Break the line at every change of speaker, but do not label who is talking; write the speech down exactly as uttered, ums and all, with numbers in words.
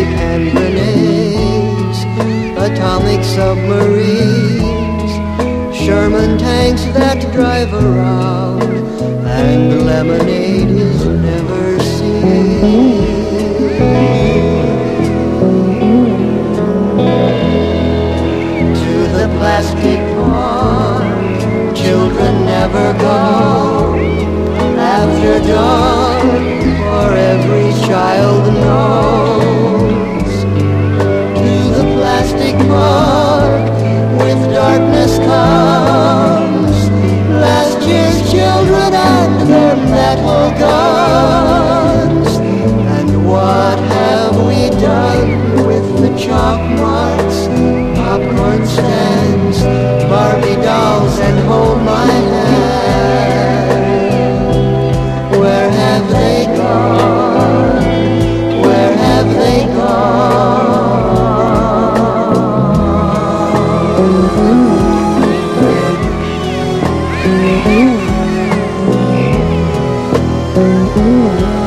hand grenades, atomic submarines, Sherman tanks that drive around, and lemonade is never seen. To the plastic pond, children never go after dawn, for every child knows. To the plastic park, with darkness comes last year's children and their metal guns. And what have we done with the chalk marks, popcorn stands, Barbie dolls, and hold my hand? Where have they gone? Where have they gone?